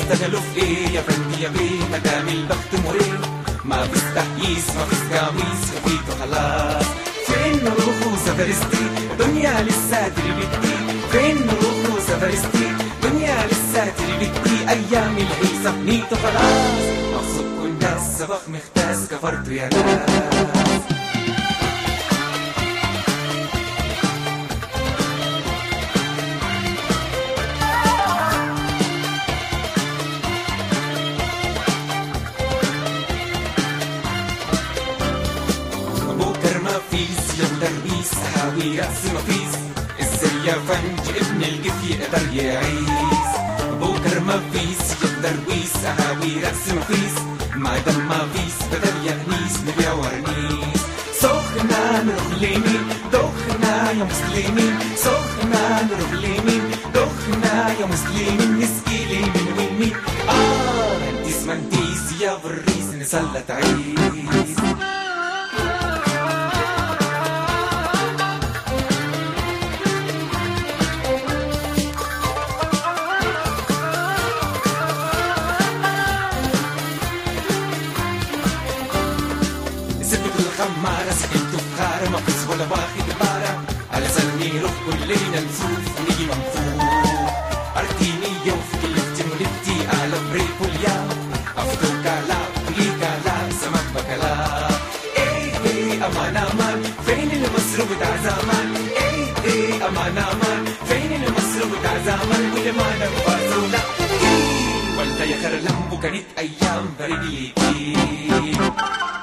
اشتغلوا في ايه يا فندي يا بيه؟ مدام البخت مريح، ما فيش تحييس ما فيش قميص خفيته خلاص. فين نروح وسفرستي دنيا لسه تربتي، فين نروح وسفرستي دنيا لسه تربتي، ايام العيسى بنيته خلاص. مبسوط كل ناس سبق مختاس كفرتوا يا ناس. درويس هاوي رأس مفيس، ازاي يا فنج ابن الجف يقدر يعيش؟ بكر مفيس يا درويس هاوي رأس مفيس، ما دام مفيس بدل يغنيس نبيع ورنيس. سخنا نروح لمين دخنا يا مسلمين، سخنا نروح لمين دخنا يا مسلمين، نسقي لمين ومين هنتيس منتيس يا بريس نسلت عيس. خمارة سكنت بخارة ما فيش ولا واخد بارة، على سني نروح كلنا نشوف ونيجي منفوخ. أرتيني وفي كلفتي ولفتي على بريك واليوم أفتو كلا كلي كلا سمك بكلا. إيه أمان أمان فين المصر بتاع زمان، إيه أمان أمان فين المصر بتاع زمان، واللي ما نفاسه لا والله يا خرلم وكانت أيام برجلي.